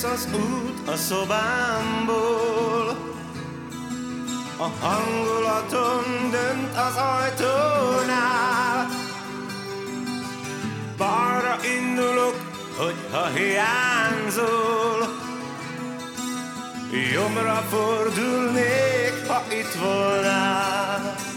Jössz az út a szobámból, a hangulatom dönt az ajtónál. Balra indulok, hogyha hiányzol, jobbra fordulnék, ha itt volnál.